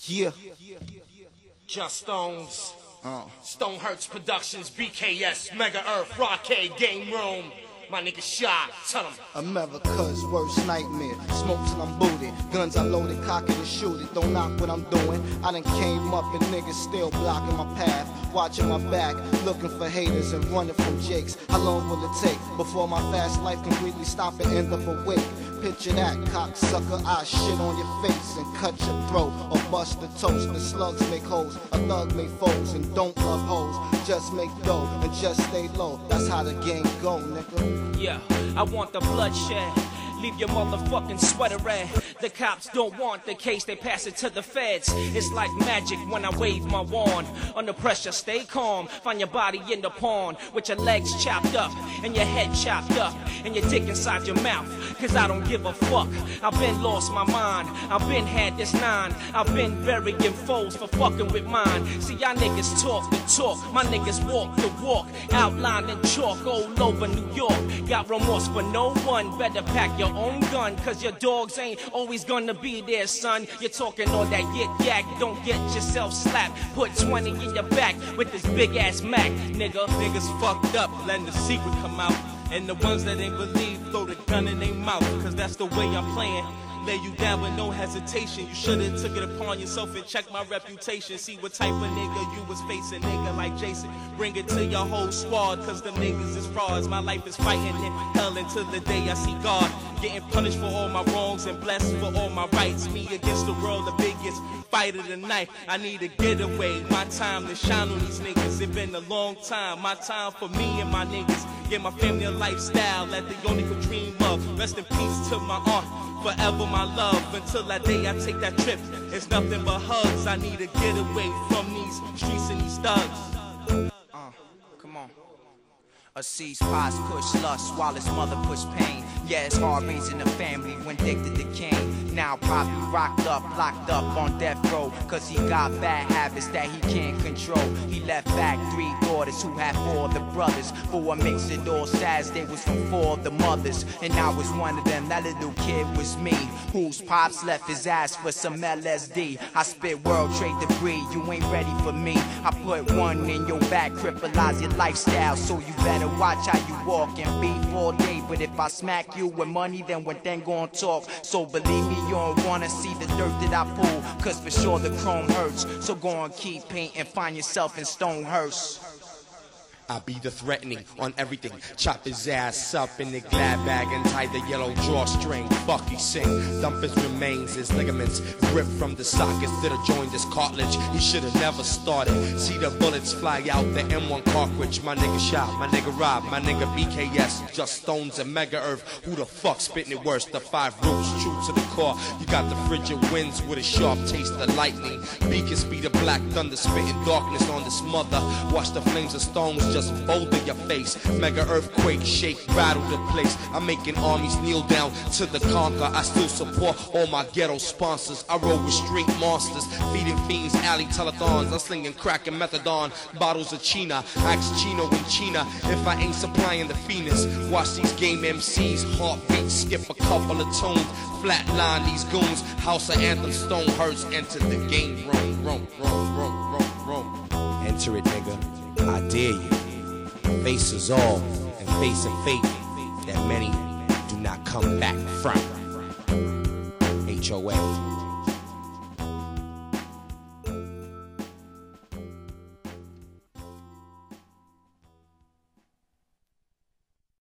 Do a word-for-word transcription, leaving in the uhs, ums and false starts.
Yeah. Just Stones. Uh. Stone Hurts Productions, B K S, Mega Earth, Rockade, Game Room. My nigga Shy, tell him. America's worst nightmare. Smoke till I'm booted. Guns I loaded, cock it and shoot it. Don't knock what I'm doing. I done came up and niggas still blocking my path. Watching my back, looking for haters and running from jakes. How long will it take before my fast life completely stop and end up awake? Picture that, cocksucker, I shit on your face and cut your throat or bust the toast. The slugs make hoes, a thug make foes, and don't love hoes. Just make dough and just stay low. That's how the game go, nigga. Yeah, I want the bloodshed. Leave your motherfucking sweater red. The cops don't want the case, they pass it to the feds. It's like magic when I wave my wand. Under pressure, stay calm. Find your body in the pond with your legs chopped up and your head chopped up and your dick inside your mouth. Cause I don't give a fuck. I've been lost my mind. I've been had this nine. I've been burying foes for fucking with mine. See, y'all niggas talk the talk. My niggas walk the walk. Outline in chalk all over New York. Got remorse for no one. Better pack your own gun, cause your dogs ain't always gonna be there, son. You're talking all that yit yak, don't get yourself slapped. Put twenty in your back with this big ass Mac, nigga. Niggas fucked up, letting the secret come out. And the ones that ain't believe, throw the gun in their mouth. Cause that's the way I'm playing. Lay you down with no hesitation. You should've took it upon yourself and checked my reputation. See what type of nigga you was facing, nigga like Jason. Bring it to your whole squad, cause them niggas is frauds. My life is fighting in hell until the day I see God. Getting punished for all my wrongs and blessed for all my rights. Me against the world, the biggest fight of the night. I need a getaway, my time to shine on these niggas. It been a long time, my time for me and my niggas. Give my family a lifestyle that they only could dream of. Rest in peace to my aunt. Forever my love, until that day I take that trip. It's nothing but hugs. I need to get away from these streets and these thugs. Uh, come on. A C's pies push lust while his mother push pain. Yeah, it's hard raising a family when addicted to cane. Now Poppy rocked up, locked up on death row, cause he got bad habits that he can't control. He left back three daughters who had four of the brothers. For what makes it all sad, they was from four of the mothers. And I was one of them, that little kid was me, whose pops left his ass for some L S D. I spit world trade debris, you ain't ready for me. I put one in your back, crippleize your lifestyle, so you better watch how you walk and beef all day. But if I smack you with money, then when then gon' talk. So believe me, you don't wanna see the dirt that I pull, cause for sure the chrome hurts. So go and keep painting, find yourself in Stonehurst. I be the threatening on everything. Chop his ass up in the glad bag and tie the yellow drawstring. Fuck he sing. Dump his remains, his ligaments ripped from the sockets that have joined his cartilage. He should've never started. See the bullets fly out the M one cartridge. My nigga Shot, my nigga Rob, my nigga B K S, Just Stones and Mega Earth. Who the fuck spitting it worse? The five roots true to the core. You got the frigid winds with a sharp taste of lightning. Beacons be the black thunder spitting darkness on this mother. Watch the flames of stones just boulder your face. Mega earthquake, shake, rattle the place. I'm making armies kneel down to the conquer. I still support all my ghetto sponsors. I roll with street monsters, feeding fiends, alley telethons. I'm slinging crack and methadone, bottles of China. Ask Chino and China if I ain't supplying the Phoenix. Watch these game M Cs, heartbeats, skip a couple of tunes. Flatline these goons, House of Anthem, Stonehurst. Enter the game room, room, room, room, room, room. Enter it, nigga. I dare you. Face us all and face a fate that many do not come back from. H O A